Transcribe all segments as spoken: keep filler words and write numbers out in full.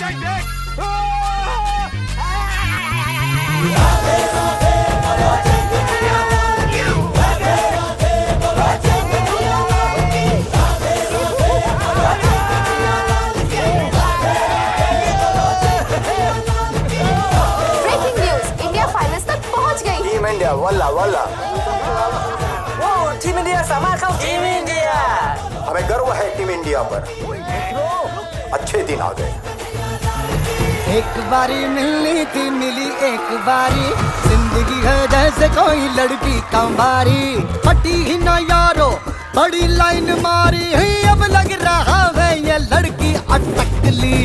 India वल्ला वल्ला वो टीम इंडिया समा खाओ टीम इंडिया हमें गर्व है टीम इंडिया पर अच्छे दिन आ गए एक बारी मिलनी थी मिली एक बारी जिंदगी है जैसे कोई लड़की का बारी फटी ही ना यारो बड़ी लाइन मारी है अब लग रहा है ये लड़की अटकली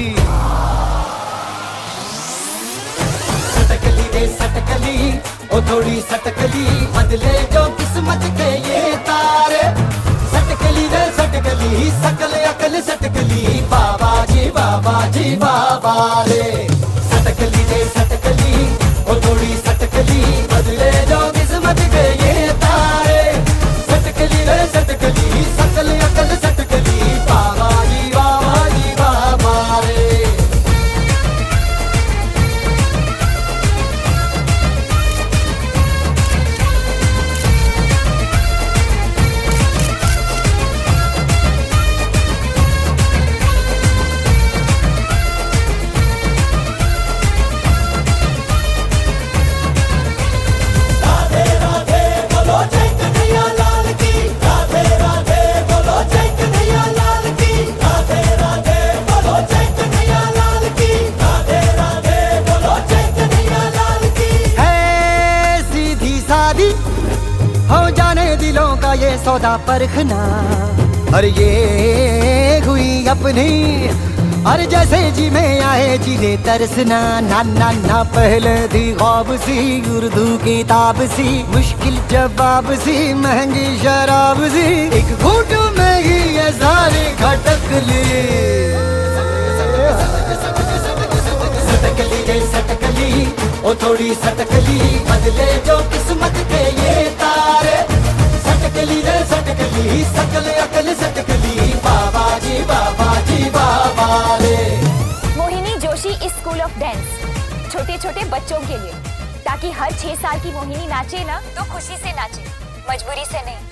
सटकली रे सटकली ओ थोड़ी सटकली बदले जो किस्मत के ये तारे सटकली रे सटकली सकल अकल सटकली बाबा जी बाबा जी बाबा रे सटकली रे सटकली ओ थोड़ी सटकली बदले जो किस्मत के ये तारे सटकली रे सटकली सकल अकल सटकली बाबा जी बाबा जी बाबा रे हो जाने दिलों का ये सौदा परखना और ये हुई अपनी और जैसे जी में आए जिले तरसना ना ना ना पहले थी ख्वाब सी उर्दू किताब सी मुश्किल जवाब सी महंगी शराब सी एक घूंट में ही ये सारी खटक ली सटकली रे सटकली ओ थोड़ी सटकली बदले जो किस्मत के ये तारे सटकली रे सटकली सकल अकल सटकली बाबा जी बाबा जी बाबा रे Mohini Joshi school of dance छोटे छोटे बच्चों के लिए ताकि हर छह साल की मोहिनी नाचे ना तो खुशी से नाचे मजबूरी से नहीं।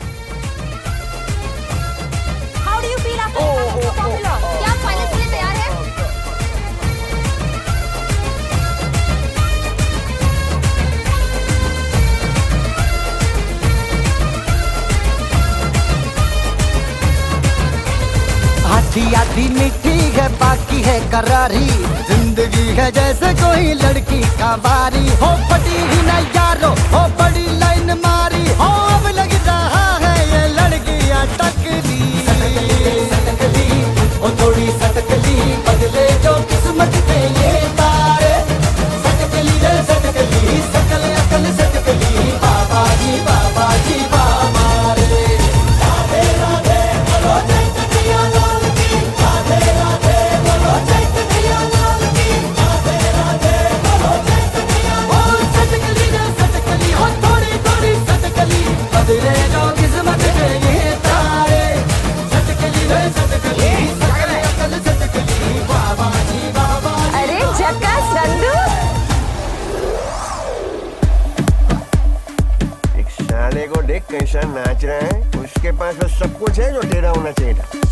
How do you feel after becoming so popular? क्या आप फाइनल के लिए तैयार हैं? आधी आधी मीठी है बाकी है करारी जिंदगी है जैसे कोई लड़की का बारी हो पटी ही ना यारो हो बड़ी लाइन मारी हो अब लग रहा है ये लड़की अटकली सटकली ओ थोड़ी सटकली बदले जो किस्मत के ये तारे सटकली रे सटकली सकल अकल सटकली बाबा जी बाबा जी बाबा रे राधे राधे बोलो जय कन्हैया लाल की राधे राधे बोलो जय कन्हैया लाल की राधे राधे बोलो जय कन्हैया लाल सटकली रे सटकली हो थोड़ी थोड़ी सटकली बदले जो किस्मत के ये तारे सटकली रे सटकली सकल अकल सटकली बाबा जी बाबा अरे झक्कास नंदू एक साले को देख कैसा नाच रहा है उसके पास वो सब कुछ है जो तेरा होना चाहिए था।